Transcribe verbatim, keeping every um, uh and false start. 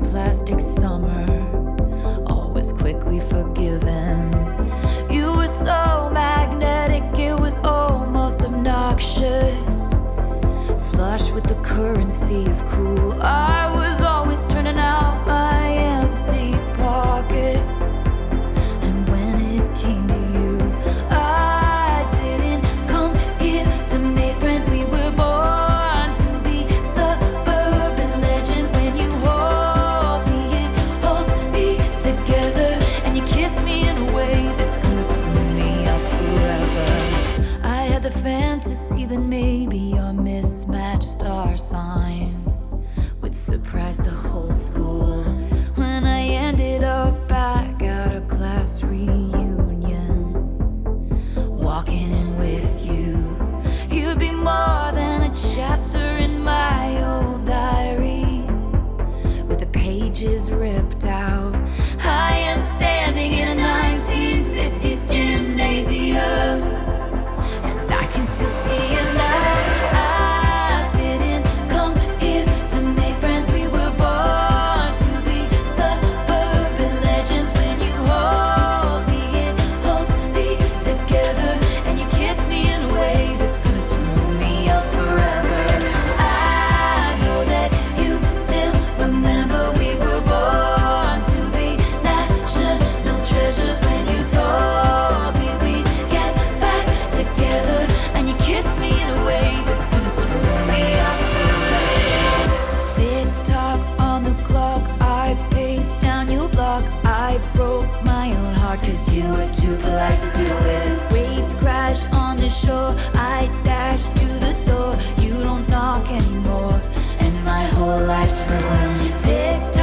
plastic summer, always quickly forgiven. You were so magnetic, it was almost obnoxious. Flush with the currency of cool, I was always turning out my empty pockets. And when it came to you, I didn't come here to make friends. We were born to be suburban legends. When you hold me, it holds me together, and you kiss me in a way that's gonna screw me up forever. I had the fantasy that maybe our mismatched star signs would surprise the whole school. When I ended up back at a class reunion, walking in with you, you'd be more than a chapter in my old diaries, with the pages ripped out. I am standing in a nineteen fifties gymnasium, and I can still see you now. I didn't come here to make friends. We were born to be suburban legends. When you hold me, it holds me together, and you kiss me in a way that's gonna screw me up forever. I know that you still remember we were born to be national treasures. When you told me we'd get back together, and you kissed me in a way that's gonna screw me up forever. Tick tock on the clock, I paced down your block. I broke my own heart, cause you were too polite to do it. Waves crash on the shore, I dash to the door. You don't knock anymore, and my whole life's ruined. Tick